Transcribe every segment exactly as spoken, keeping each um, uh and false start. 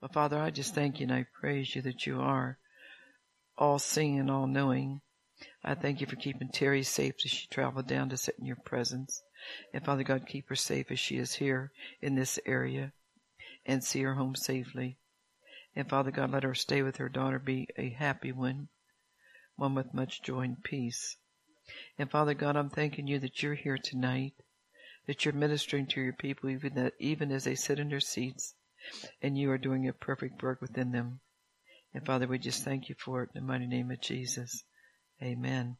Well, Father, I just thank you and I praise you that you are all-seeing and all-knowing. I thank you for keeping Terry safe as she traveled down to sit in your presence. And Father God, keep her safe as she is here in this area and see her home safely. And Father God, let her stay with her daughter, be a happy one, one with much joy and peace. And Father God, I'm thanking you that you're here tonight, that you're ministering to your people even, that, even as they sit in their seats, and you are doing a perfect work within them. And Father, we just thank you for it in the mighty name of Jesus. Amen.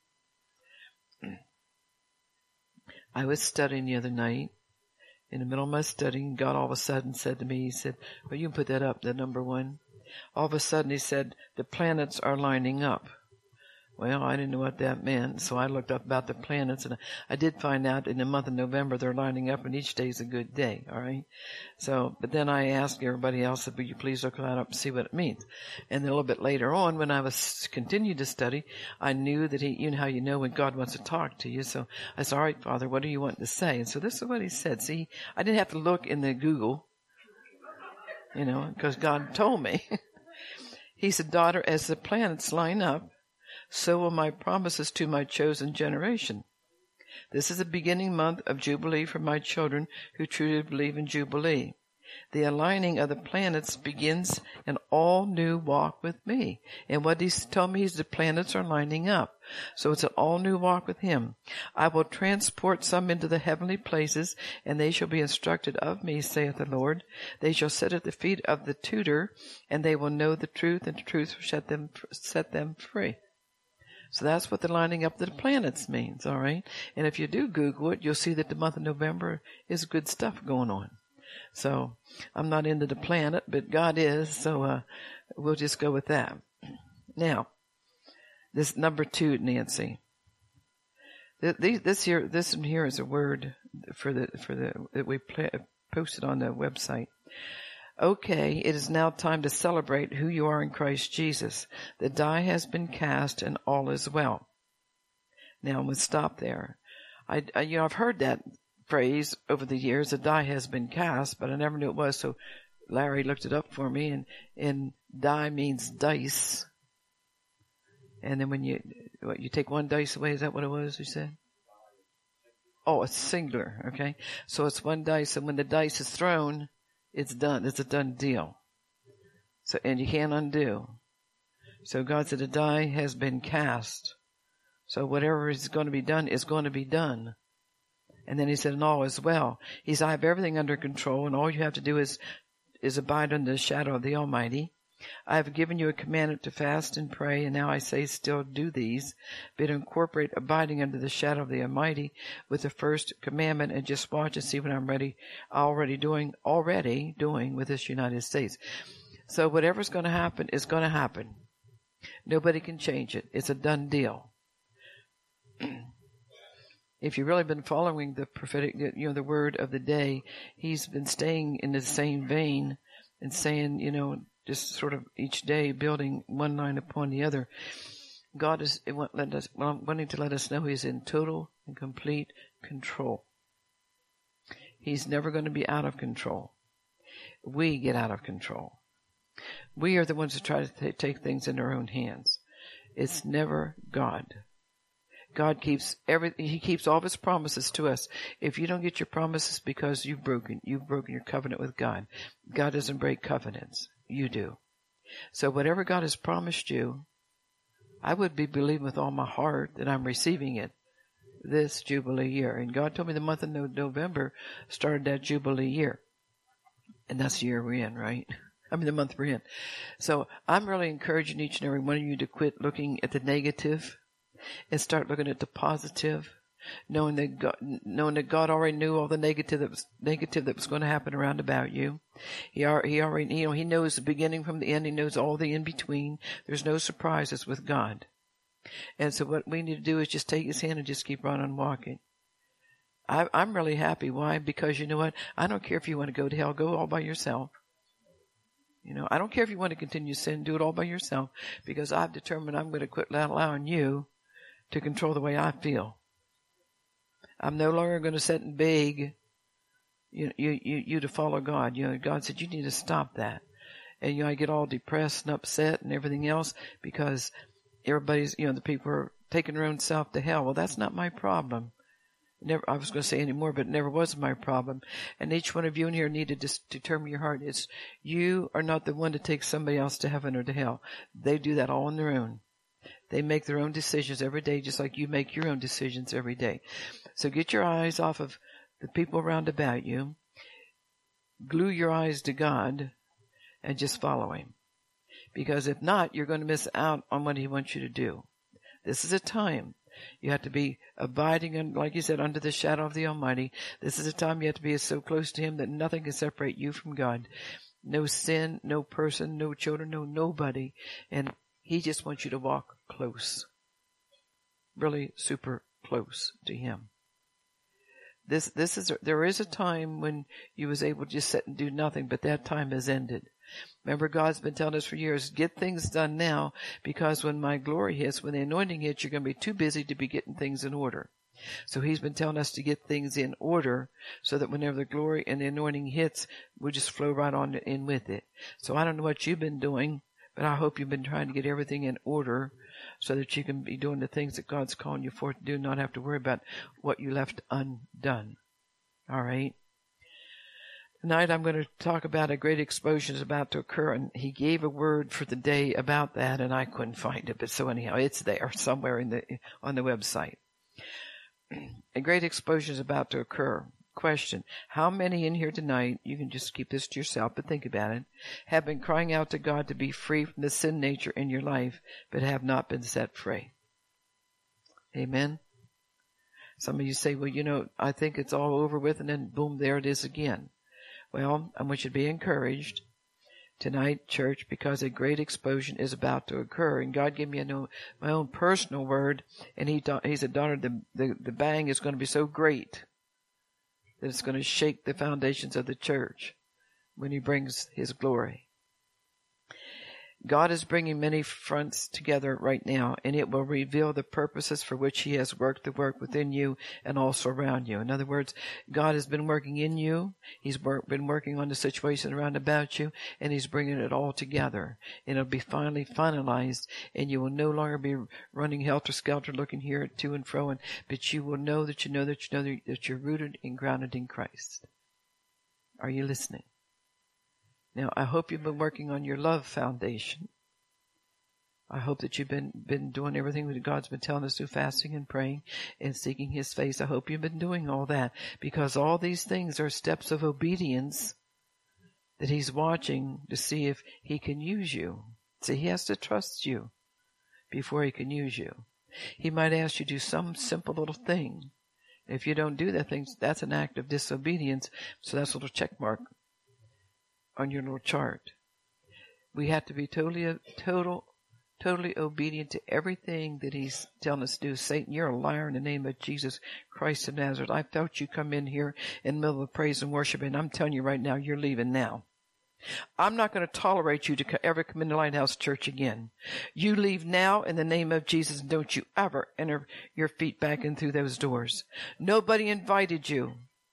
I was studying the other night. In the middle of my studying, God all of a sudden said to me, he said, well, you can put that up, the number one. All of a sudden he said, the planets are lining up. Well, I didn't know what that meant, so I looked up about the planets, and I did find out in the month of November they're lining up, and each day is a good day, all right? So, but then I asked everybody else, will you please look that up and see what it means? And then a little bit later on, when I was continued to study, I knew that he, you know how you know when God wants to talk to you, so I said, all right, Father, what do you want to say? And so this is what he said. See, I didn't have to look in the Google, you know, because God told me. He said, daughter, as the planets line up, so will my promises to my chosen generation. This is the beginning month of Jubilee for my children who truly believe in Jubilee. The aligning of the planets begins an all new walk with me. And what he's told me is the planets are lining up. So it's an all new walk with him. I will transport some into the heavenly places, and they shall be instructed of me, saith the Lord. They shall sit at the feet of the tutor, and they will know the truth, and the truth will set them, set them free. So that's what the lining up of the planets means, all right? And if you do Google it, you'll see that the month of November is good stuff going on. So I'm not into the planet, but God is, so uh, we'll just go with that. Now, this number two, Nancy. This here, this one here is a word for the for the that we play, posted on the website. Okay, it is now time to celebrate who you are in Christ Jesus. The die has been cast and all is well. Now I'm going to stop there. I, I, you know, I've heard that phrase over the years, the die has been cast, but I never knew it was, so Larry looked it up for me, and, and die means dice. And then when you, what, you take one dice away, is that what it was you said? Oh, it's singular, okay? So it's one dice, and when the dice is thrown, it's done. It's a done deal. So, and you can't undo. So God said the die has been cast. So whatever is going to be done is going to be done. And then he said, and all is well. He said, I have everything under control, and all you have to do is, is abide under the shadow of the Almighty. I have given you a commandment to fast and pray, and now I say still do these, but incorporate abiding under the shadow of the Almighty with the first commandment, and just watch and see what I'm ready, already doing, already doing with this United States. So whatever's going to happen is going to happen. Nobody can change it. It's a done deal. If you've really been following the prophetic, you know, the word of the day, he's been staying in the same vein and saying, you know, just sort of each day building one line upon the other. God is let us, wanting to let us know he's in total and complete control. He's never going to be out of control. We get out of control. We are the ones who try to t- take things in our own hands. It's never God. God keeps every, he keeps all of his promises to us. If you don't get your promises because you've broken, you've broken your covenant with God. God doesn't break covenants. You do. So whatever God has promised you, I would be believing with all my heart that I'm receiving it this Jubilee year. And God told me the month of November started that Jubilee year. And that's the year we're in, right? I mean, the month we're in. So I'm really encouraging each and every one of you to quit looking at the negative and start looking at the positive. Knowing that God, knowing that God already knew all the negative that was negative that was going to happen around about you. He, he already, you know, he knows the beginning from the end. He knows all the in between. There's no surprises with God. And so what we need to do is just take his hand and just keep on and walking. I, I'm really happy. Why? Because you know what? I don't care if you want to go to hell. Go all by yourself. You know, I don't care if you want to continue sin. Do it all by yourself. Because I've determined I'm going to quit allowing you to control the way I feel. I'm no longer going to sit and beg you, you, you, you to follow God. You know, God said you need to stop that. and, you know, I get all depressed and upset and everything else because everybody's, you know, the people are taking their own self to hell. Well, that's not my problem. Never, I was going to say anymore, but it never was my problem. And each one of you in here need to just determine your heart. It's, you are not the one to take somebody else to heaven or to hell. They do that all on their own. They make their own decisions every day, just like you make your own decisions every day. So get your eyes off of the people around about you. Glue your eyes to God and just follow Him. Because if not, you're going to miss out on what He wants you to do. This is a time you have to be abiding, in, like you said, under the shadow of the Almighty. This is a time you have to be so close to Him that nothing can separate you from God. No sin, no person, no children, no nobody. And He just wants you to walk close. Really super close to Him. This, this is, there is a time when you was able to just sit and do nothing, but that time has ended. Remember, God's been telling us for years, get things done now, because when my glory hits, when the anointing hits, you're going to be too busy to be getting things in order. So He's been telling us to get things in order so that whenever the glory and the anointing hits, we'll just flow right on in with it. So I don't know what you've been doing, but I hope you've been trying to get everything in order so that you can be doing the things that God's calling you for to do, not have to worry about what you left undone. All right? Tonight I'm going to talk about a great explosion is about to occur, and He gave a word for the day about that, and I couldn't find it. But so anyhow, it's there somewhere in the on the website. A great explosion is about to occur. Question: how many in here tonight, you can just keep this to yourself, but think about it, have been crying out to God to be free from the sin nature in your life, but have not been set free? Amen? Some of you say, well, you know, I think it's all over with, and then boom, there it is again. Well, I want you to be encouraged tonight, church, because a great explosion is about to occur. And God gave me a new, my own personal word, and he, he said, daughter, the, the, the bang is going to be so great that it's going to shake the foundations of the church when He brings His glory. God is bringing many fronts together right now, and it will reveal the purposes for which He has worked the work within you and also around you. In other words, God has been working in you. He's work, been working on the situation around about you, and He's bringing it all together. And it'll be finally finalized, and you will no longer be running helter-skelter looking here to and fro, and, but you will know that you know that you know that you're rooted and grounded in Christ. Are you listening? Now, I hope you've been working on your love foundation. I hope that you've been, been doing everything that God's been telling us to, fasting and praying and seeking His face. I hope you've been doing all that, because all these things are steps of obedience that He's watching to see if He can use you. See, He has to trust you before He can use you. He might ask you to do some simple little thing. If you don't do that thing, that's an act of disobedience. So that's a little check mark on your little chart. We have to be totally, total, totally obedient to everything that He's telling us to do. Satan, you're a liar in the name of Jesus Christ of Nazareth. I felt you come in here in the middle of praise and worship, and I'm telling you right now, you're leaving now. I'm not going to tolerate you to ever come into Lighthouse Church again. You leave now in the name of Jesus, and don't you ever enter your feet back in through those doors. Nobody invited you.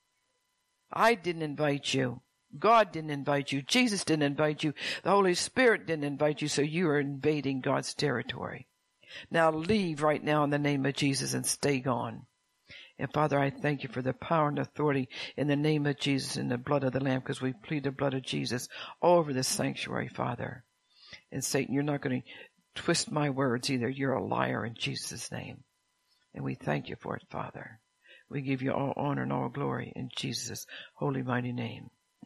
I didn't invite you. God didn't invite you. Jesus didn't invite you. The Holy Spirit didn't invite you, so you are invading God's territory. Now leave right now in the name of Jesus and stay gone. And Father, I thank You for the power and authority in the name of Jesus and the blood of the Lamb, because we plead the blood of Jesus all over this sanctuary, Father. And Satan, You're not going to twist my words either. You're a liar in Jesus' name. And we thank You for it, Father. We give You all honor and all glory in Jesus' holy mighty name.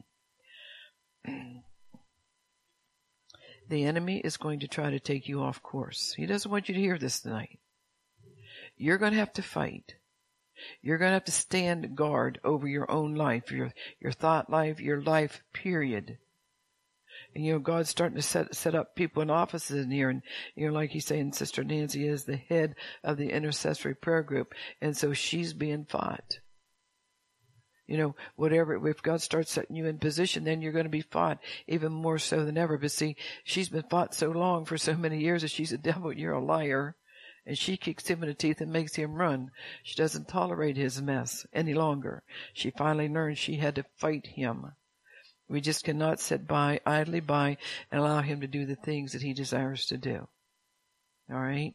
The enemy is going to try to take you off course. He doesn't want you to hear this tonight. You're going to have to fight. You're going to have to stand guard over your own life, your your thought life, your life, period. And, you know, God's starting to set set up people in offices in here. And, you know, like He's saying, Sister Nancy is the head of the intercessory prayer group. And so she's being fought. You know, whatever, if God starts setting you in position, then you're going to be fought even more so than ever. But see, she's been fought so long for so many years that she's a devil, you're a liar. And she kicks him in the teeth and makes him run. She doesn't tolerate his mess any longer. She finally learned she had to fight him. We just cannot sit by, idly by, and allow him to do the things that he desires to do. All right?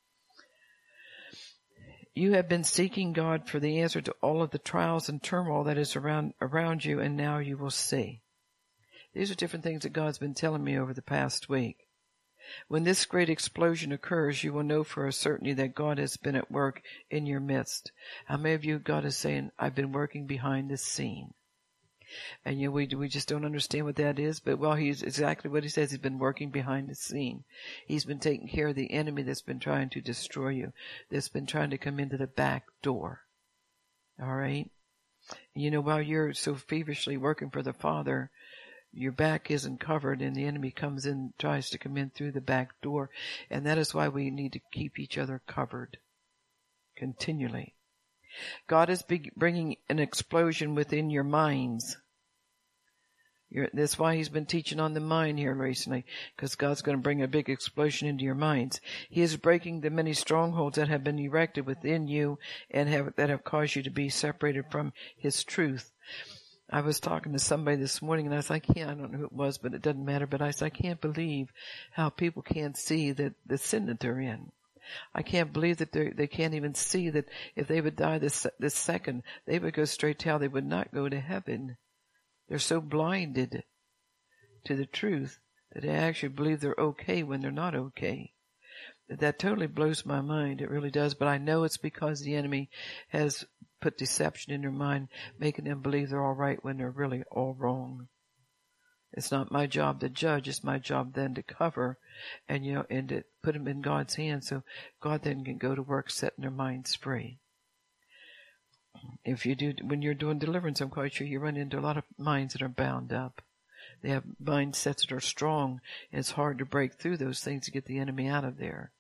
You have been seeking God for the answer to all of the trials and turmoil that is around, around you, and now you will see. These are different things that God's been telling me over the past week. When this great explosion occurs, you will know for a certainty that God has been at work in your midst. How many of you, God is saying, I've been working behind the scene? And you know, we we just don't understand what that is, but well, he's exactly what he says. He's been working behind the scene. He's been taking care of the enemy that's been trying to destroy you, that's been trying to come into the back door. All right? You know, while you're so feverishly working for the Father, your back isn't covered, and the enemy comes in, tries to come in through the back door. And that is why we need to keep each other covered continually. God is be- bringing an explosion within your minds. You're, that's why he's been teaching on the mind here recently, because God's going to bring a big explosion into your minds. He is breaking the many strongholds that have been erected within you and have, that have caused you to be separated from his truth. I was talking to somebody this morning, and I said, I can't, I don't know who it was, but it doesn't matter, but I said, I can't believe how people can't see that the sin that they're in. I can't believe that they they can't even see that if they would die this this second, they would go straight to hell. They would not go to heaven. They're so blinded to the truth that they actually believe they're okay when they're not okay. That totally blows my mind. It really does. But I know it's because the enemy has put deception in their mind, making them believe they're all right when they're really all wrong. It's not my job to judge. It's my job then to cover and, you know, and to put them in God's hands so God then can go to work setting their minds free. If you do, when you're doing deliverance, I'm quite sure you run into a lot of minds that are bound up. They have mindsets that are strong, and it's hard to break through those things to get the enemy out of there.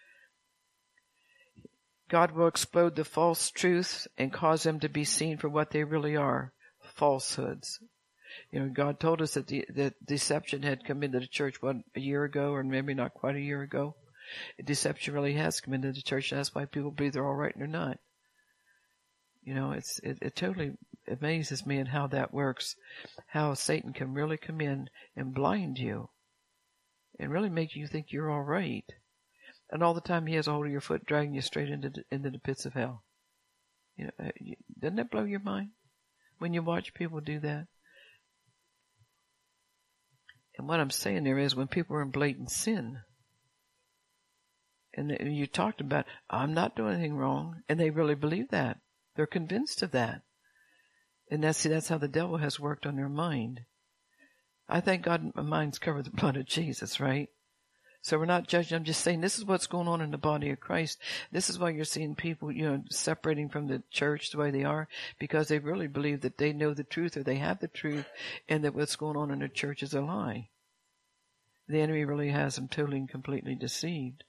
God will explode the false truths and cause them to be seen for what they really are, falsehoods. You know, God told us that the that deception had come into the church, what, a year ago, or maybe not quite a year ago. Deception really has come into the church. That's why people believe they're all right and they're not. You know, it's it, it totally amazes me at how that works, how Satan can really come in and blind you and really make you think you're all right. And all the time he has a hold of your foot, dragging you straight into the, into the pits of hell. You know, doesn't that blow your mind when you watch people do that? And what I'm saying there is when people are in blatant sin, and you talked about, I'm not doing anything wrong, and they really believe that. They're convinced of that. And that's, see, that's how the devil has worked on their mind. I thank God my mind's covered with the blood of Jesus, right? So we're not judging. I'm just saying this is what's going on in the body of Christ. This is why you're seeing people, you know, separating from the church the way they are, because they really believe that they know the truth or they have the truth, and that what's going on in the church is a lie. The enemy really has them totally and completely deceived.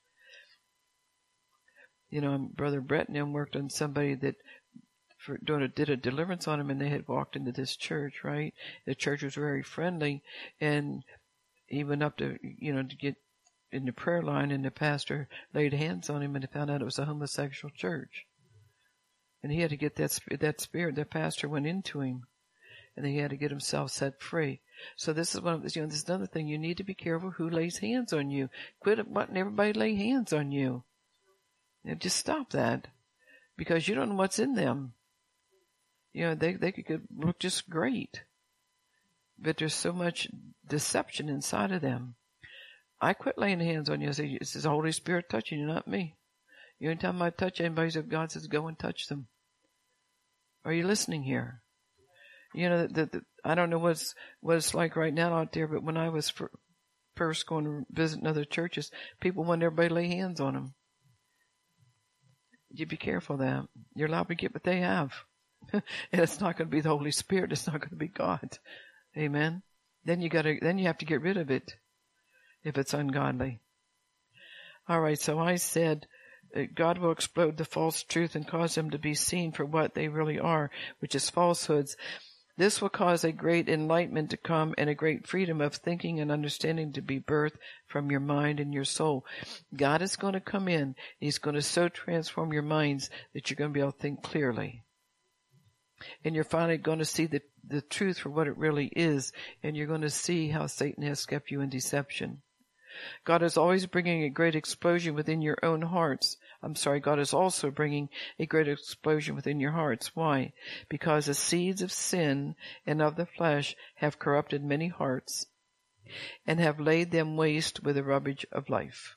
You know, Brother Brett and him worked on somebody that for doing a, did a deliverance on him, and they had walked into this church, right? The church was very friendly, and he went up to, you know, to get in the prayer line, and the pastor laid hands on him and found out it was a homosexual church. And he had to get that, that spirit, that pastor went into him, and he had to get himself set free. So this is one of the, you know, this is another thing. You need to be careful who lays hands on you. Quit letting everybody lay hands on you. You know, just stop that, because you don't know what's in them. You know, they, they could look just great, but there's so much deception inside of them. I quit laying hands on you. I say, it's the Holy Spirit touching you, not me. You anytime I touch anybody, so God says, go and touch them. Are you listening here? You know, the, the, I don't know what's, what it's like right now out there, but when I was for, first going to visit other churches, people wanted everybody to lay hands on them. You be careful of that. You're allowed to get what they have. And it's not going to be the Holy Spirit. It's not going to be God. Amen. Then you gotta, then you have to get rid of it if it's ungodly. All right. So I said, God will explode the false truth and cause them to be seen for what they really are, which is falsehoods. This will cause a great enlightenment to come and a great freedom of thinking and understanding to be birthed from your mind and your soul. God is going to come in. He's going to so transform your minds that you're going to be able to think clearly. And you're finally going to see the, the truth for what it really is. And you're going to see how Satan has kept you in deception. God is always bringing a great explosion within your own hearts. I'm sorry, God is also bringing a great explosion within your hearts. Why? Because the seeds of sin and of the flesh have corrupted many hearts and have laid them waste with the rubbish of life.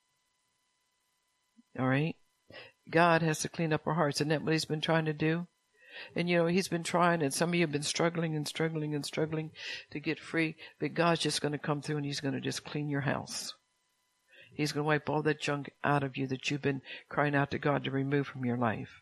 All right? God has to clean up our hearts. Isn't that what he's been trying to do? And you know, he's been trying, and some of you have been struggling and struggling and struggling to get free, but God's just going to come through and he's going to just clean your house. He's going to wipe all that junk out of you that you've been crying out to God to remove from your life.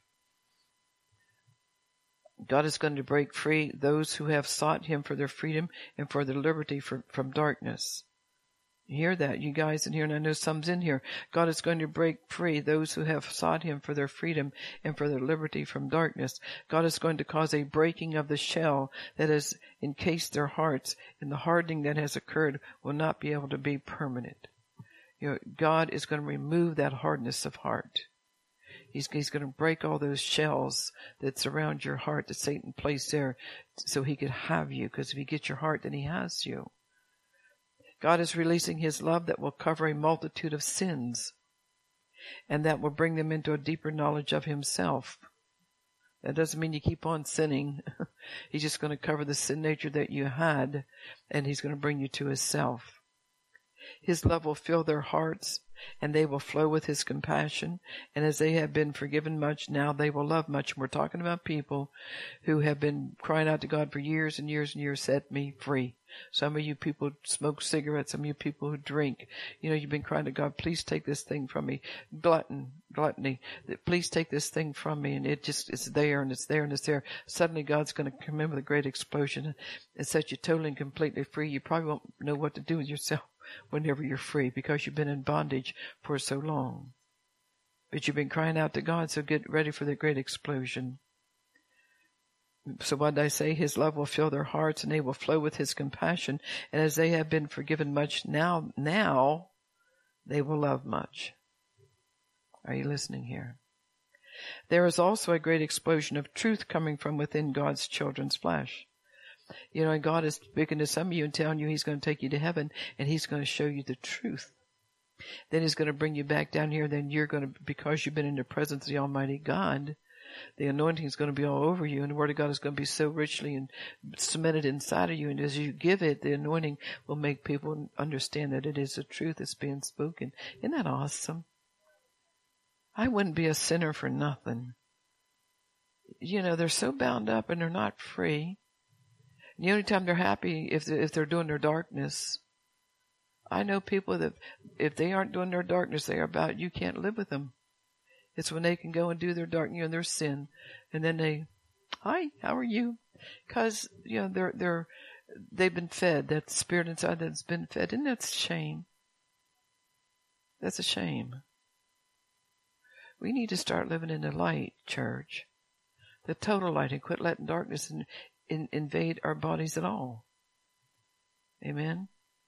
God is going to break free those who have sought him for their freedom and for their liberty from, from darkness. You hear that, you guys in here, and I know some's in here. God is going to break free those who have sought him for their freedom and for their liberty from darkness. God is going to cause a breaking of the shell that has encased their hearts, and the hardening that has occurred will not be able to be permanent. You know, God is going to remove that hardness of heart. He's, he's going to break all those shells that surround your heart that Satan placed there so he could have you, because if he gets your heart, then he has you. God is releasing his love that will cover a multitude of sins and that will bring them into a deeper knowledge of himself. That doesn't mean you keep on sinning. He's just going to cover the sin nature that you had, and he's going to bring you to himself. His love will fill their hearts, and they will flow with his compassion. And as they have been forgiven much, now they will love much. And we're talking about people who have been crying out to God for years and years and years, set me free. Some of you people smoke cigarettes. Some of you people who drink. You know, you've been crying to God, please take this thing from me. Glutton, gluttony. Please take this thing from me. And it just, it's there and it's there and it's there. Suddenly God's going to come in with a great explosion and set you totally and completely free. You probably won't know what to do with yourself whenever you're free, because you've been in bondage for so long. But you've been crying out to God, so get ready for the great explosion. So what did I say? His love will fill their hearts, and they will flow with his compassion. And as they have been forgiven much, now, now they will love much. Are you listening here? There is also a great explosion of truth coming from within God's children's flesh. You know, and God is speaking to some of you and telling you he's going to take you to heaven, and he's going to show you the truth. Then he's going to bring you back down here. Then you're going to, because you've been in the presence of the Almighty God, the anointing is going to be all over you, and the Word of God is going to be so richly and cemented inside of you. And as you give it, the anointing will make people understand that it is the truth that's being spoken. Isn't that awesome? I wouldn't be a sinner for nothing. You know, they're so bound up and they're not free. The only time they're happy if they're, if they're doing their darkness. I know people that if they aren't doing their darkness, they are about, you can't live with them. It's when they can go and do their dark, you know, their sin, and then they, hi, how are you? Because you know they're they're they've been fed. That spirit inside that's been fed, and that's a shame. That's a shame. We need to start living in the light, church, the total light, and quit letting darkness in, in, invade our bodies at all. Amen.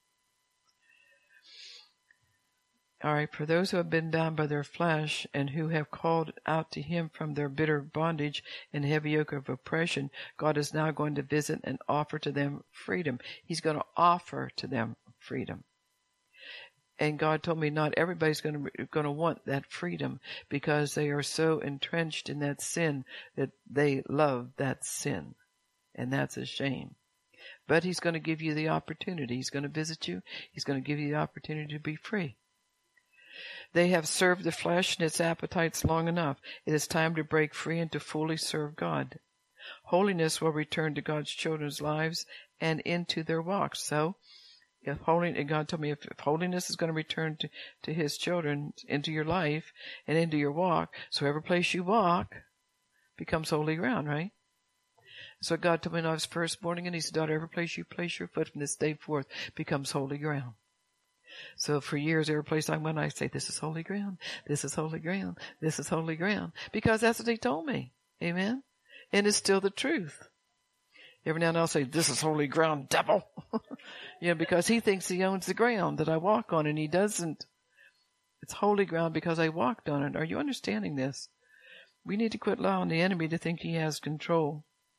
All right, for those who have been bound by their flesh and who have called out to him from their bitter bondage and heavy yoke of oppression, God is now going to visit and offer to them freedom. He's going to offer to them freedom. And God told me not everybody's going to going to want that freedom, because they are so entrenched in that sin that they love that sin. And that's a shame. But he's going to give you the opportunity. He's going to visit you. He's going to give you the opportunity to be free. They have served the flesh and its appetites long enough. It is time to break free and to fully serve God. Holiness will return to God's children's lives and into their walks. So, if holy, and God told me if, if holiness is going to return to, to his children into your life and into your walk, so every place you walk becomes holy ground, right? So God told me when I was first born again, he said, daughter, every place you place your foot from this day forth becomes holy ground. So for years, every place I went, I say, this is holy ground. This is holy ground. This is holy ground. Because that's what he told me. Amen. And it's still the truth. Every now and then I'll say, this is holy ground, devil. You know, because he thinks he owns the ground that I walk on, and he doesn't. It's holy ground because I walked on it. Are you understanding this? We need to quit allowing the enemy to think he has control.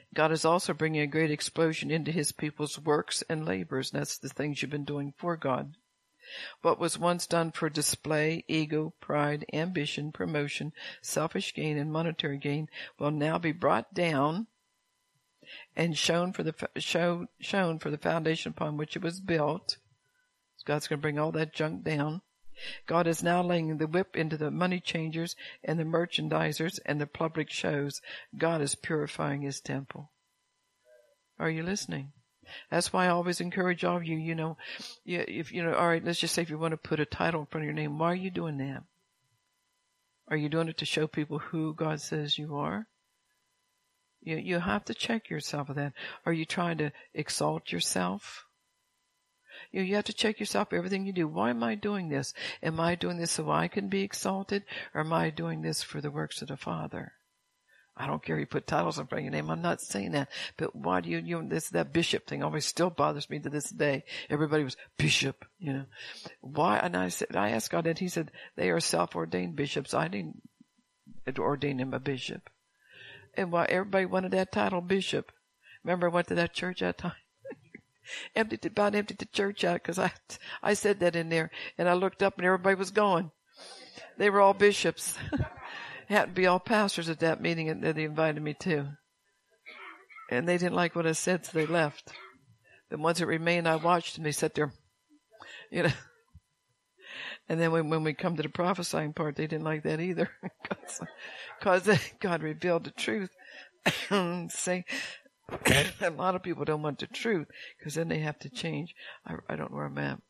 God is also bringing a great explosion into his people's works and labors. And that's the things you've been doing for God. What was once done for display, ego, pride, ambition, promotion, selfish gain, and monetary gain will now be brought down and shown for the show, shown for the foundation upon which it was built. God's going to bring all that junk down. God is now laying the whip into the money changers and the merchandisers and the public shows. God is purifying his temple. Are you listening? That's why I always encourage all of you, you know, if, you know, all right, let's just say if you want to put a title in front of your name, why are you doing that? Are you doing it to show people who God says you are? You, you have to check yourself with that. Are you trying to exalt yourself? You, you have to check yourself, everything you do. Why am I doing this? Am I doing this so I can be exalted? Or am I doing this for the works of the Father? I don't care if you put titles in front of your name. I'm not saying that. But why do you, you know, this, that bishop thing always still bothers me to this day. Everybody was bishop, you know. Why? And I said, I asked God, and he said, they are self-ordained bishops. I didn't ordain him a bishop. And why everybody wanted that title, bishop. Remember I went to that church that time? emptied, about emptied the church out because I, I said that in there. And I looked up and everybody was gone. They were all bishops. Happened to be all pastors at that meeting that they invited me to. And they didn't like what I said, so they left. The ones that remained, I watched them. They sat there, you know. And then when, when we come to the prophesying part, they didn't like that either. Because God revealed the truth. Say, a lot of people don't want the truth because then they have to change. I, I don't know where I'm at.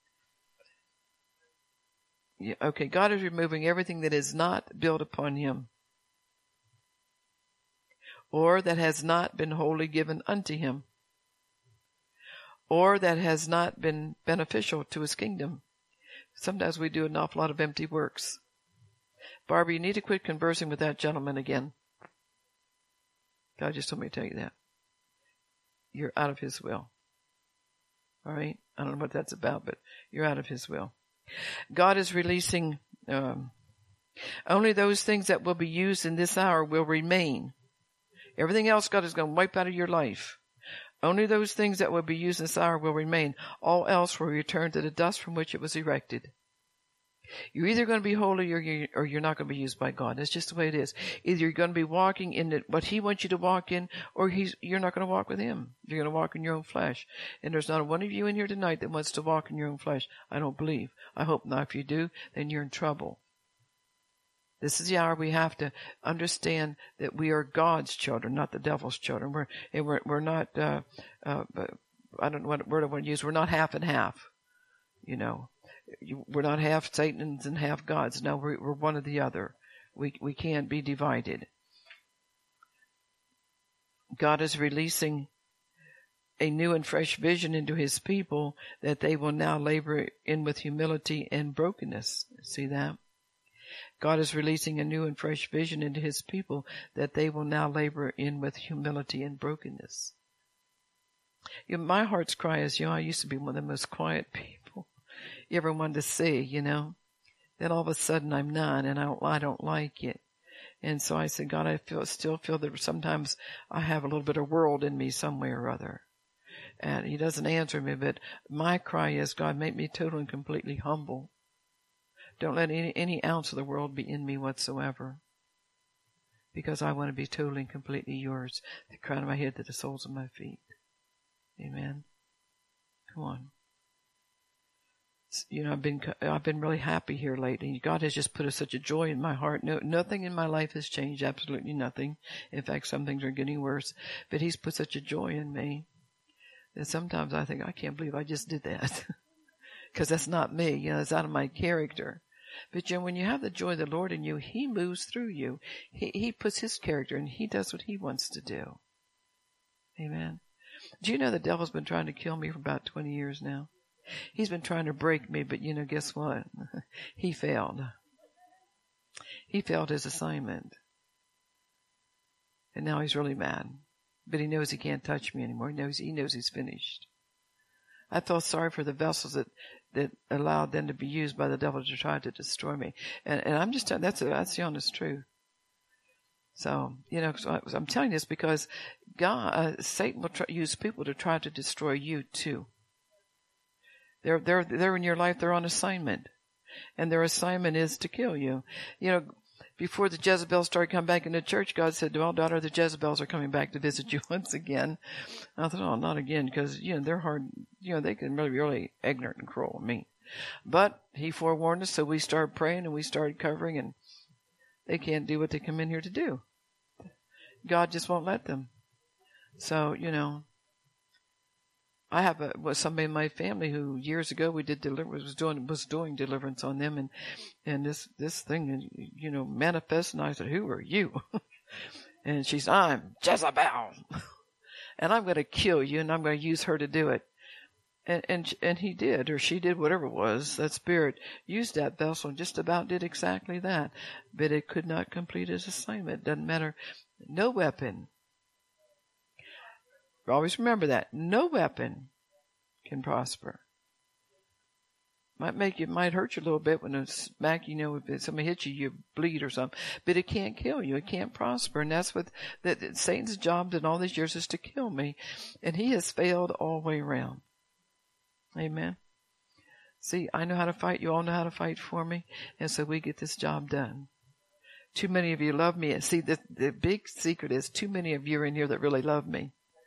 Yeah, okay, God is removing everything that is not built upon him or that has not been wholly given unto him or that has not been beneficial to his kingdom. Sometimes we do an awful lot of empty works. Barbara, you need to quit conversing with that gentleman again. God just told me to tell you that. You're out of his will. All right? I don't know what that's about, but you're out of his will. God is releasing, um, only those things that will be used in this hour will remain. Everything else God is going to wipe out of your life. Only those things that will be used in this hour will remain. All else will return to the dust from which it was erected. You're either going to be holy or you're, or you're not going to be used by God. That's just the way it is. Either you're going to be walking in the, what he wants you to walk in, or he's, you're not going to walk with him. You're going to walk in your own flesh. And there's not one of you in here tonight that wants to walk in your own flesh. I don't believe. I hope not. If you do, then you're in trouble. This is the hour we have to understand that we are God's children, not the devil's children. We're, and we're, we're not, uh, uh, I don't know what word I want to use. We're not half and half, you know. We're not half Satans and half gods. No, we're, we're one or the other. We we can't be divided. God is releasing a new and fresh vision into his people that they will now labor in with humility and brokenness. See that? God is releasing a new and fresh vision into his people that they will now labor in with humility and brokenness. You know, my heart's cry is, you know, I used to be one of the most quiet people you ever wanted to see, you know. Then all of a sudden I'm not, and I don't, I don't like it. And so I said, God, I feel, still feel that sometimes I have a little bit of world in me some way or other. And he doesn't answer me, but my cry is, God, make me totally and completely humble. Don't let any, any ounce of the world be in me whatsoever. Because I want to be totally and completely yours, the crown of my head to the soles of my feet. Amen. Come on. You know, I've been, I've been really happy here lately. God has just put a, such a joy in my heart. No, nothing in my life has changed. Absolutely nothing. In fact, some things are getting worse. But he's put such a joy in me that sometimes I think, I can't believe I just did that. Because that's not me. You know, it's out of my character. But you know, when you have the joy of the Lord in you, he moves through you. He, he puts his character and he does what he wants to do. Amen. Do you know the devil's been trying to kill me for about twenty years now? He's been trying to break me, but you know, guess what? He failed. He failed his assignment. And now he's really mad. But he knows he can't touch me anymore. He knows, he knows he's finished. I felt sorry for the vessels that, that allowed them to be used by the devil to try to destroy me. And, and I'm just telling, that's, that's the honest truth. So, you know, so I, I'm telling you this because God, uh, Satan will try, use people to try to destroy you too. They're, they're, they're in your life, they're on assignment. And their assignment is to kill you. You know, before the Jezebels started coming back into church, God said, well, daughter, the Jezebels are coming back to visit you once again. I thought, oh, not again, because, you know, they're hard, you know, they can really, really ignorant and cruel and mean. But he forewarned us, so we started praying and we started covering, and they can't do what they come in here to do. God just won't let them. So, you know, I have a, was somebody in my family who years ago we did deliver, was doing, was doing deliverance on them, and, and this, this thing, you know, manifested, and I said, who are you? And she's, I'm Jezebel. And I'm going to kill you, and I'm going to use her to do it. And, and, and he did, or she did, whatever it was, that spirit used that vessel and just about did exactly that. But it could not complete his assignment. Doesn't matter. No weapon. Always remember that. No weapon can prosper. Might make you, might hurt you a little bit when a smack, you know, if somebody hits you, you bleed or something. But it can't kill you. It can't prosper. And that's what that, that Satan's job in all these years is, to kill me. And he has failed all the way around. Amen. See, I know how to fight. You all know how to fight for me. And so we get this job done. Too many of you love me. See, the, the big secret is too many of you are in here that really love me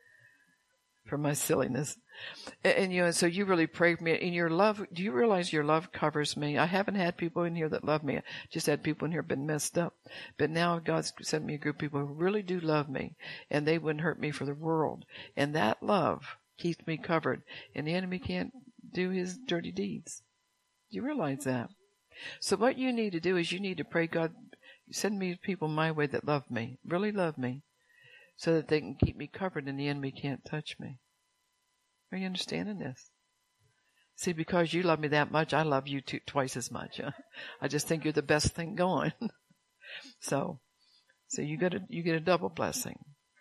for my silliness. And, and you know, so you really pray for me. And your love, do you realize your love covers me? I haven't had people in here that love me. I just had people in here been messed up. But now God's sent me a group of people who really do love me. And they wouldn't hurt me for the world. And that love keeps me covered. And the enemy can't do his dirty deeds. Do you realize that? So what you need to do is you need to pray, God, send me people my way that love me, really love me, so that they can keep me covered and the enemy can't touch me. Are you understanding this? See, because you love me that much, I love you two, twice as much. Huh? I just think you're the best thing going. so, so you get a, you get a double blessing.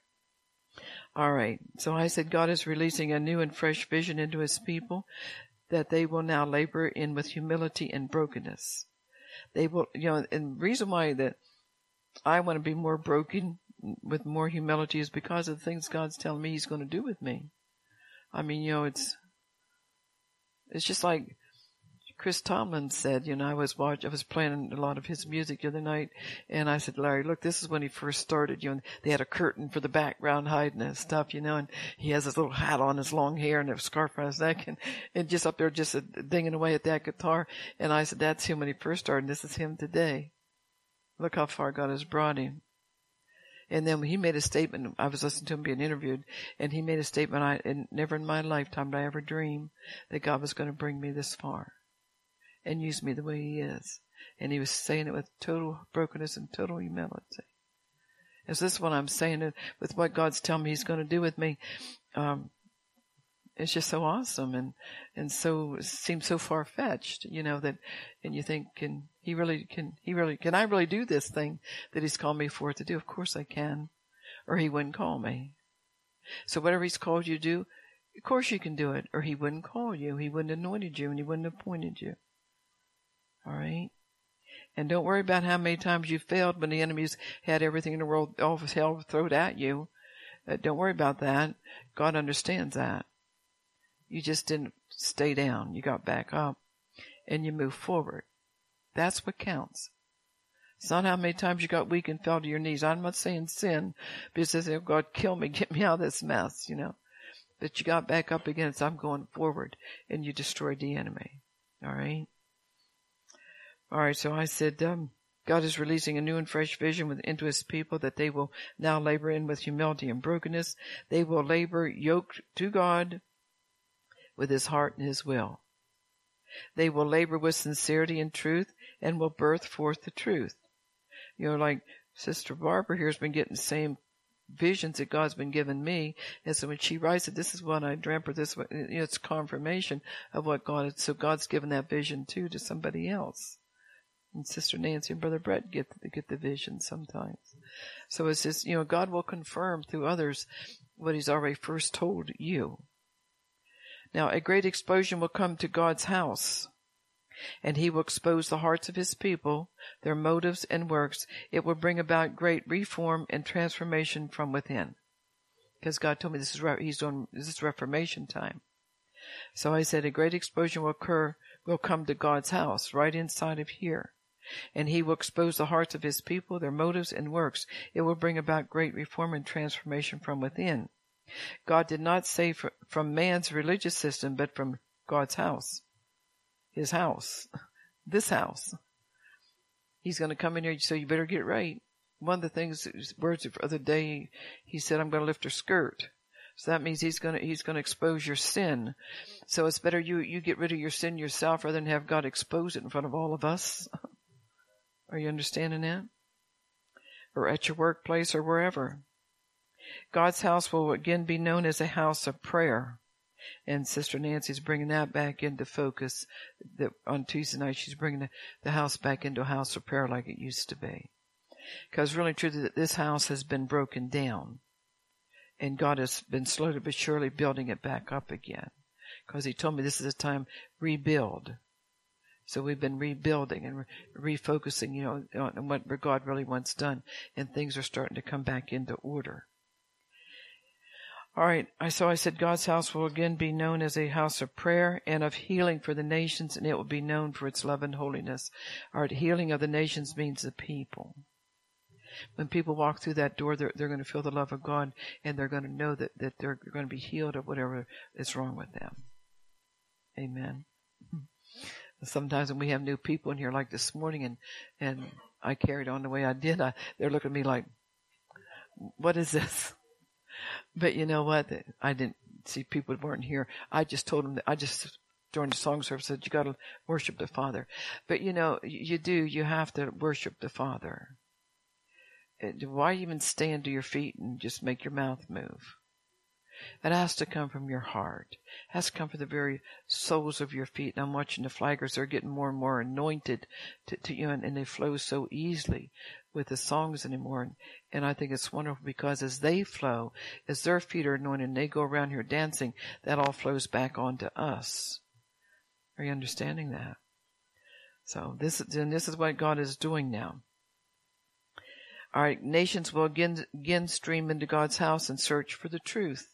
All right. So I said God is releasing a new and fresh vision into his people that they will now labor in with humility and brokenness. They will, you know, and the reason why that I want to be more broken with more humility is because of the things God's telling me he's going to do with me. I mean, you know, it's, it's just like Chris Tomlin said, you know, I was watching, I was playing a lot of his music the other night, and I said, Larry, look, this is when he first started, you know, they had a curtain for the background hiding and stuff, you know, and he has his little hat on, his long hair, and a scarf around his neck, and, and just up there just uh, dinging away at that guitar. And I said, that's him when he first started, and this is him today. Look how far God has brought him. And then he made a statement, I was listening to him being interviewed, and he made a statement, I, and never in my lifetime did I ever dream that God was going to bring me this far and use me the way he is. And he was saying it with total brokenness and total humility. Is this what I'm saying it with what God's telling me he's going to do with me? Um, it's just so awesome and, and so, it seems so far-fetched, you know, that, and you think, can he really, can he really, can I really do this thing that he's called me for to do? Of course I can, or he wouldn't call me. So whatever he's called you to do, of course you can do it, or he wouldn't call you, he wouldn't have anointed you, and he wouldn't have appointed you. All right? And don't worry about how many times you failed when the enemy's had everything in the world, all of hell thrown at you. Uh, don't worry about that. God understands that. You just didn't stay down. You got back up and you moved forward. That's what counts. It's not how many times you got weak and fell to your knees. I'm not saying sin, because it says, oh, God, kill me, get me out of this mess, you know. But you got back up again, so I'm going forward, and you destroyed the enemy. All right? All right, so I said, um, God is releasing a new and fresh vision with, into his people that they will now labor in with humility and brokenness. They will labor yoked to God with his heart and his will. They will labor with sincerity and truth and will birth forth the truth. You know, like Sister Barbara here has been getting the same visions that God's been giving me. And so when she writes it, this is what I dreamt, or this, you know, it's confirmation of what God is. So God's given that vision too to somebody else. And Sister Nancy and Brother Brett get get the vision sometimes. So it's just, you know, God will confirm through others what he's already first told you. Now, a great explosion will come to God's house. And he will expose the hearts of his people, their motives and works. It will bring about great reform and transformation from within. Because God told me this is, he's doing, this is Reformation time. So I said a great explosion will occur, will come to God's house, right inside of here. And he will expose the hearts of his people, their motives and works. It will bring about great reform and transformation from within. God did not say for, from man's religious system, but from God's house. His house. This house. He's going to come in here, so you better get right. One of the things, words of the other day, he said, I'm going to lift her skirt. So that means he's going to, he's going to expose your sin. So it's better you, you get rid of your sin yourself rather than have God expose it in front of all of us. Are you understanding that? Or at your workplace or wherever. God's house will again be known as a house of prayer. And Sister Nancy's bringing that back into focus. That on Tuesday night, she's bringing the, the house back into a house of prayer like it used to be. Because really truly that this house has been broken down. And God has been slowly but surely building it back up again. Because he told me this is a time rebuild. So we've been rebuilding and re- refocusing, you know, on what God really wants done. And things are starting to come back into order. All right, so I said God's house will again be known as a house of prayer and of healing for the nations, and it will be known for its love and holiness. All right, healing of the nations means the people. When people walk through that door, they're, they're going to feel the love of God, and they're going to know that, that they're going to be healed of whatever is wrong with them. Amen. Sometimes when we have new people in here, like this morning, and, and I carried on the way I did, I, they're looking at me like, what is this? But you know what? I didn't see people weren't here. I just told them that I just, during the song service, said, you got to worship the Father. But you know, you do, you have to worship the Father. Why even stand to your feet and just make your mouth move? It has to come from your heart. It has to come from the very soles of your feet. And I'm watching the flaggers. They're getting more and more anointed to, to you, and, and they flow so easily with the songs anymore. And, and I think it's wonderful because as they flow, as their feet are anointed and they go around here dancing, that all flows back onto us. Are you understanding that? So this, and this is what God is doing now. All right, nations will again, again stream into God's house and search for the truth.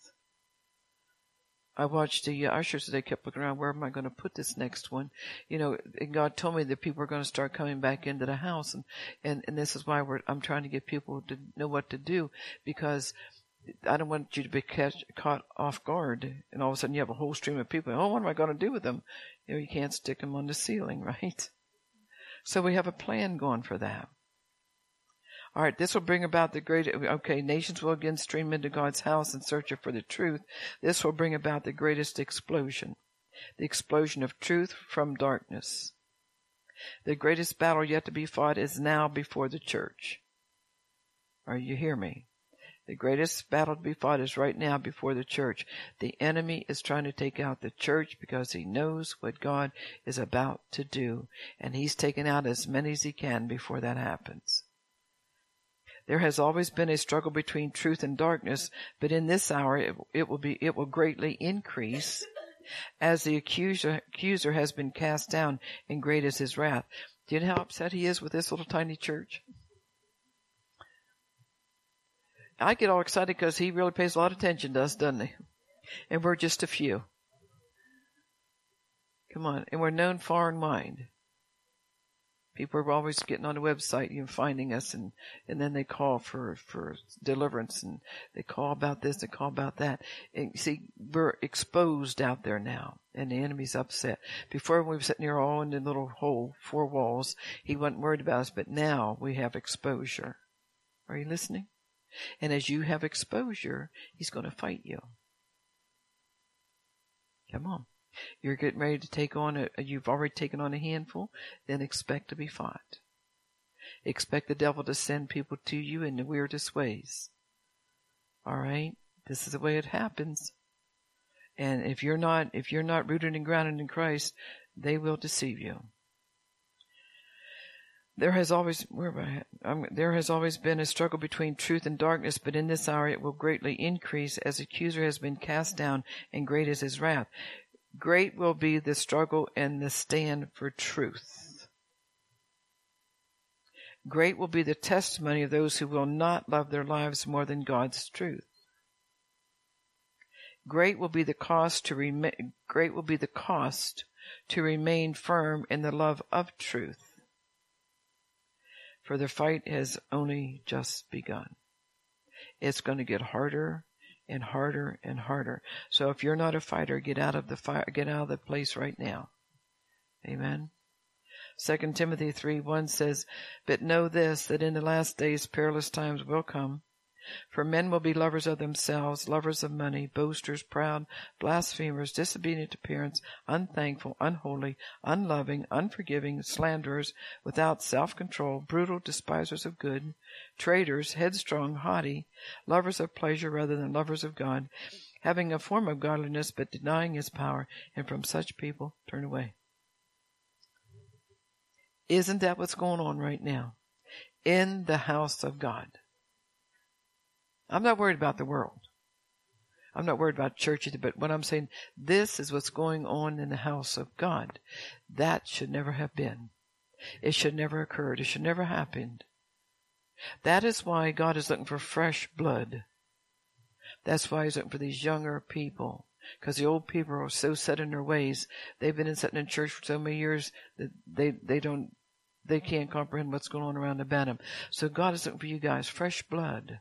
I watched the uh, ushers today, kept looking around, where am I going to put this next one? You know, and God told me that people are going to start coming back into the house, and, and, and this is why we're, I'm trying to get people to know what to do, because I don't want you to be catch, caught off guard, and all of a sudden you have a whole stream of people, oh, what am I going to do with them? You know, you can't stick them on the ceiling, right? So we have a plan going for that. All right, this will bring about the great, okay, nations will again stream into God's house in search for the truth. This will bring about the greatest explosion, the explosion of truth from darkness. The greatest battle yet to be fought is now before the church. Are you hear me? The greatest battle to be fought is right now before the church. The enemy is trying to take out the church because he knows what God is about to do, and he's taking out as many as he can before that happens. There has always been a struggle between truth and darkness, but in this hour it, it will be it will greatly increase as the accuser, accuser has been cast down, and great is his wrath. Do you know how upset he is with this little tiny church? I get all excited because he really pays a lot of attention to us, doesn't he? And we're just a few. Come on. And we're known far and wide. People are always getting on the website and finding us, and, and then they call for, for deliverance, and they call about this, they call about that. And see, we're exposed out there now, and the enemy's upset. Before we were sitting here all in the little hole, four walls, he wasn't worried about us, but now we have exposure. Are you listening? And as you have exposure, he's going to fight you. Come on. You're getting ready to take on a, you've already taken on a handful, then expect to be fought. Expect the devil to send people to you in the weirdest ways. All right? This is the way it happens. And if you're not, if you're not rooted and grounded in Christ, they will deceive you. There has always, where am I? Um, there has always been a struggle between truth and darkness, but in this hour it will greatly increase as the accuser has been cast down, and great is his wrath. Great will be the struggle and the stand for truth. Great will be the testimony of those who will not love their lives more than God's truth. Great will be the cost to remain, great will be the cost to remain firm in the love of truth. For the fight has only just begun. It's going to get harder and harder and harder. So if you're not a fighter, get out of the fire, get out of the place right now. Amen. Second Timothy three one says, but know this, that in the last days perilous times will come. For men will be lovers of themselves, lovers of money, boasters, proud, blasphemers, disobedient to parents, unthankful, unholy, unloving, unforgiving, slanderers, without self-control, brutal, despisers of good, traitors, headstrong, haughty, lovers of pleasure rather than lovers of God, having a form of godliness but denying his power, and from such people turn away. Isn't that what's going on right now? In the house of God. I'm not worried about the world. I'm not worried about church either, but what I'm saying, this is what's going on in the house of God. That should never have been. It should never have occurred. It should never have happened. That is why God is looking for fresh blood. That's why he's looking for these younger people. Because the old people are so set in their ways. They've been in, sitting in church for so many years that they, they don't, they can't comprehend what's going on around about them. So God is looking for you guys, fresh blood.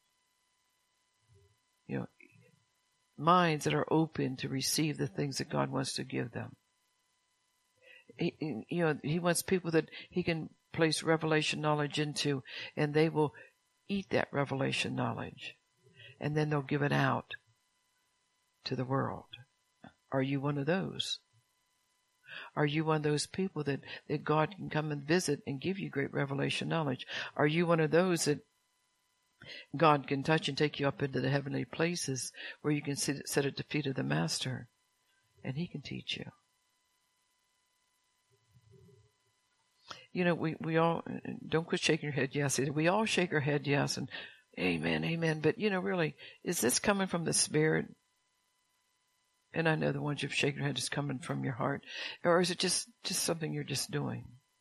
You know, minds that are open to receive the things that God wants to give them. He, you know, he wants people that he can place revelation knowledge into, and they will eat that revelation knowledge, and then they'll give it out to the world. Are you one of those? Are you one of those people that, that God can come and visit and give you great revelation knowledge? Are you one of those that God can touch and take you up into the heavenly places where you can sit, sit at the feet of the Master and he can teach you? You know, we, we all, don't quit shaking your head yes. We all shake our head yes and amen, amen. But, you know, really, is this coming from the Spirit? And I know the ones you've shaken your head is coming from your heart. Or is it just, just something you're just doing?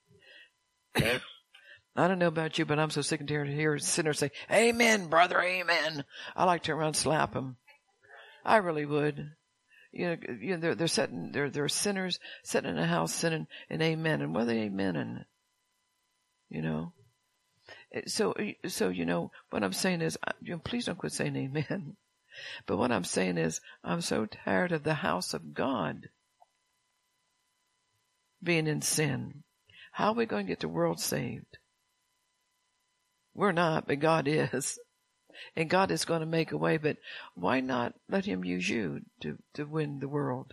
I don't know about you, but I'm so sick and tired to hear sinners say, amen, brother, amen. I like to turn around and slap them. I really would. You know, you know they're, they're sitting, they're, they're sinners sitting in a house sinning and amen. And what are they amening? You know? So, so, you know, what I'm saying is, you know, please don't quit saying amen. But what I'm saying is, I'm so tired of the house of God being in sin. How are we going to get the world saved? We're not, but God is. And God is going to make a way, but why not let him use you to, to win the world?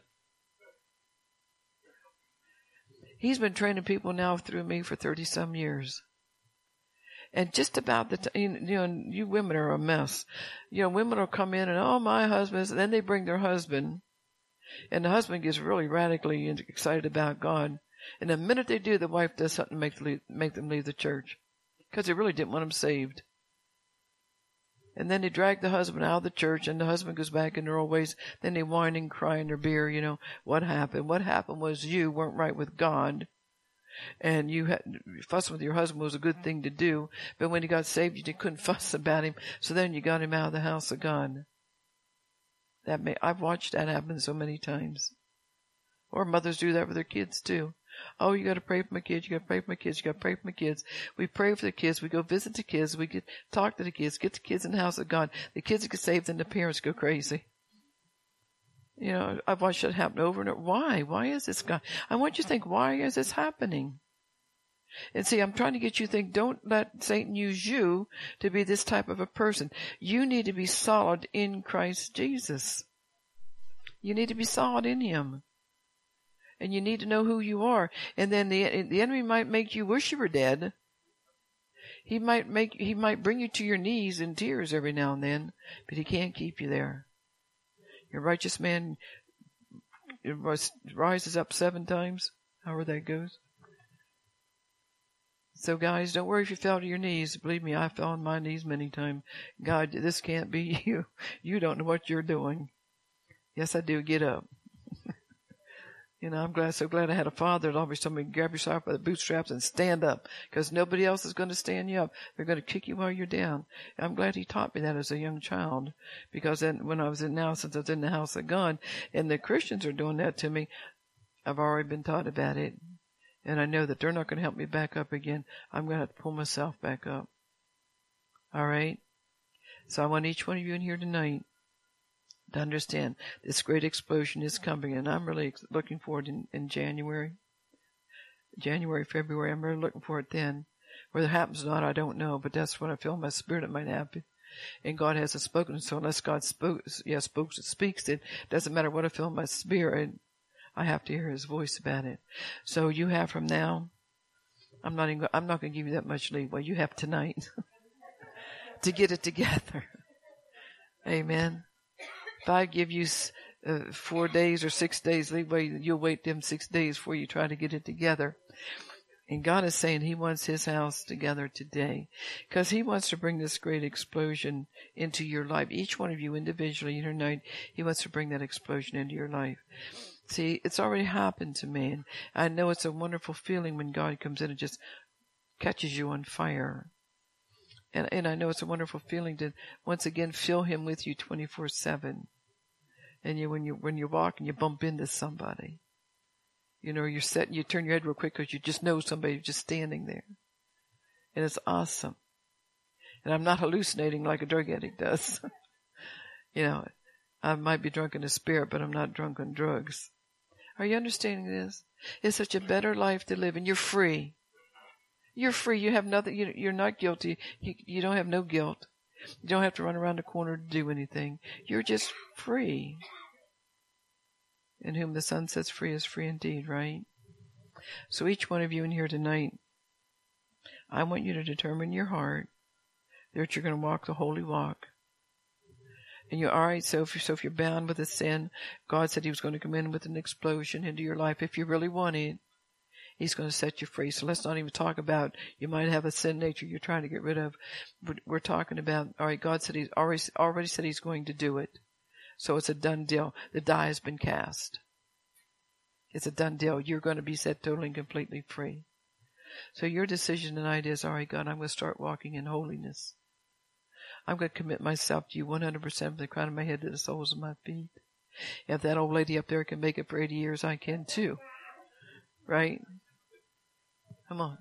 He's been training people now through me for thirty some years. And just about the time, you know, you women are a mess. You know, women will come in and, oh, my husband, and then they bring their husband. And the husband gets really radically excited about God. And the minute they do, the wife does something to make, the, make them leave the church. Because they really didn't want them saved. And then they drag the husband out of the church, and the husband goes back in their old ways. Then they whine and cry in their beer, you know, what happened? What happened was you weren't right with God. And you had, fussing with your husband was a good thing to do. But when he got saved, you couldn't fuss about him. So then you got him out of the house of God. That may, I've watched that happen so many times. Or mothers do that with their kids too. Oh, you got to pray for my kids. You got to pray for my kids. You got to pray for my kids. We pray for the kids. We go visit the kids. We get talk to the kids. Get the kids in the house of God. The kids get saved, and the parents go crazy. You know, I've watched that happen over and over. Why? Why is this guy? I want you to think, why is this happening? And see, I'm trying to get you to think, don't let Satan use you to be this type of a person. You need to be solid in Christ Jesus. You need to be solid in him. And you need to know who you are. And then the the enemy might make you wish you were dead. He might make he might bring you to your knees in tears every now and then, but he can't keep you there. Your righteous man rises up seven times, however that goes. So guys, don't worry if you fell to your knees. Believe me, I fell on my knees many times. God, this can't be you. You don't know what you're doing. Yes, I do. Get up. You know, I'm glad, so glad I had a father that always told me, grab yourself by the bootstraps and stand up, because nobody else is going to stand you up. They're going to kick you while you're down. And I'm glad he taught me that as a young child, because then when I was in now, since I was in the house of God, and the Christians are doing that to me, I've already been taught about it. And I know that they're not going to help me back up again. I'm going to have to pull myself back up. All right? So I want each one of you in here tonight to understand this great explosion is coming, and I'm really looking forward in, in January, January, February. I'm really looking forward then. Whether it happens or not, I don't know, but that's what I feel in my spirit it might happen. And God hasn't spoken, so unless God spoke, yeah, spoke, speaks it, doesn't matter what I feel in my spirit, I have to hear His voice about it. So you have from now, I'm not even, I'm not going to give you that much leeway. You have tonight to get it together. Amen. If I give you uh, four days or six days leeway, you'll wait them six days before you try to get it together. And God is saying He wants His house together today, because He wants to bring this great explosion into your life. Each one of you individually in your night, He wants to bring that explosion into your life. See, it's already happened to me, and I know it's a wonderful feeling when God comes in and just catches you on fire. And, and I know it's a wonderful feeling to once again feel Him with you twenty-four seven. And you, when you, when you walk and you bump into somebody, you know, you're set and you turn your head real quick because you just know somebody just standing there. And it's awesome. And I'm not hallucinating like a drug addict does. You know, I might be drunk in the spirit, but I'm not drunk on drugs. Are you understanding this? It's such a better life to live, and you're free. You're free. You have nothing. You, you're not guilty. You, you don't have no guilt. You don't have to run around the corner to do anything. You're just free. In whom the Son sets free is free indeed, right? So each one of you in here tonight, I want you to determine in your heart that you're going to walk the holy walk. And you're all right. So if, you're, so if you're bound with a sin, God said He was going to come in with an explosion into your life. If you really want it, He's going to set you free. So let's not even talk about, you might have a sin nature you're trying to get rid of. We're, we're talking about, all right, God said He's already, already said He's going to do it. So it's a done deal. The die has been cast. It's a done deal. You're going to be set totally and completely free. So your decision tonight is, all right, God, I'm going to start walking in holiness. I'm going to commit myself to you one hundred percent from the crown of my head to the soles of my feet. If that old lady up there can make it for eighty years, I can too. Right? Come on.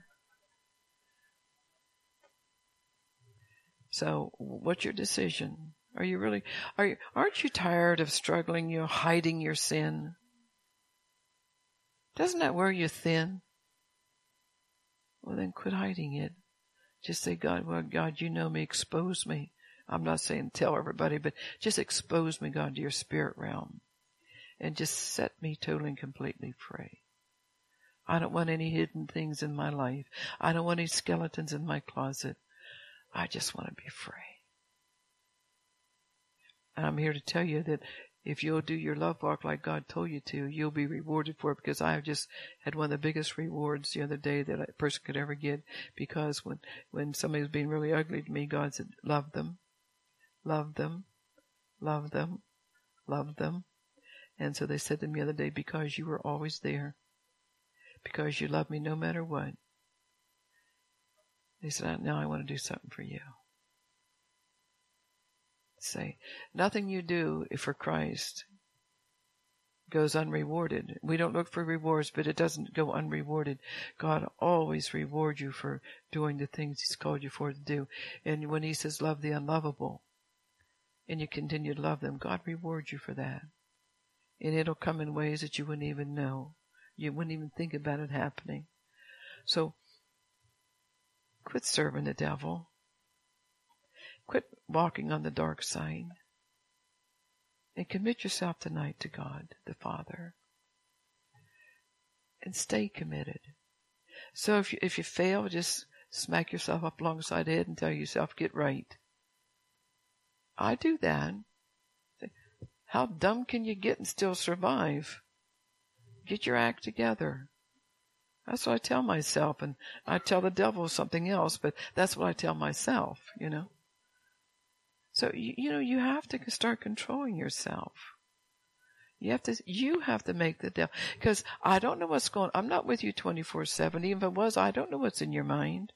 So, what's your decision? Are you really, are you, aren't you tired of struggling, you know, hiding your sin? Doesn't that wear you thin? Well, then quit hiding it. Just say, God, well, God, you know me, expose me. I'm not saying tell everybody, but just expose me, God, to your spirit realm. And just set me totally and completely free. I don't want any hidden things in my life. I don't want any skeletons in my closet. I just want to be free. And I'm here to tell you that if you'll do your love walk like God told you to, you'll be rewarded for it, because I have just had one of the biggest rewards the other day that a person could ever get, because when, when somebody was being really ugly to me, God said, love them, love them, love them, love them. And so they said to me the other day, because you were always there, because you love me no matter what, they said, now I want to do something for you. Say, nothing you do for Christ goes unrewarded. We don't look for rewards, but it doesn't go unrewarded. God always rewards you for doing the things He's called you for to do. And when He says love the unlovable, and you continue to love them, God rewards you for that. And it'll come in ways that you wouldn't even know. You wouldn't even think about it happening. So, quit serving the devil. Quit walking on the dark side. And commit yourself tonight to God, the Father. And stay committed. So if you, if you fail, just smack yourself up alongside the head and tell yourself, get right. I do that. How dumb can you get and still survive? Get your act together. That's what I tell myself. And I tell the devil something else, but that's what I tell myself, you know. So, you, you know, you have to start controlling yourself. You have to, you have to make the devil, because I don't know what's going, I'm not with you twenty-four seven. Even if it was, I don't know what's in your mind.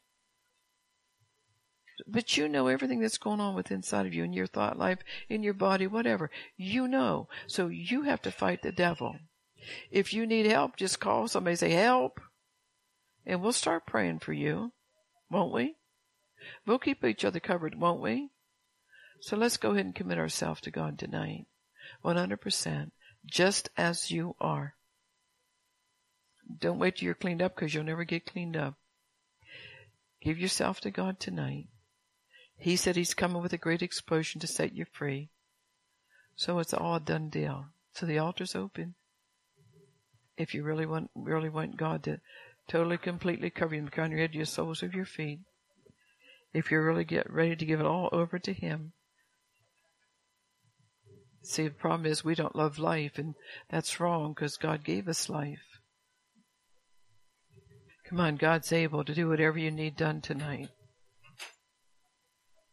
But you know everything that's going on with inside of you, in your thought life, in your body, whatever. You know. So you have to fight the devil. If you need help, just call somebody, say, help. And we'll start praying for you. Won't we? We'll keep each other covered, won't we? So let's go ahead and commit ourselves to God tonight. one hundred percent. Just as you are. Don't wait till you're cleaned up, because you'll never get cleaned up. Give yourself to God tonight. He said he's coming with a great explosion to set you free. So it's all a done deal. So the altar's open. If you really want, really want God to totally, completely cover you from the crown of your head to your soles of your feet. If you're really get ready to give it all over to Him. See, the problem is we don't love life, and that's wrong, because God gave us life. Come on, God's able to do whatever you need done tonight.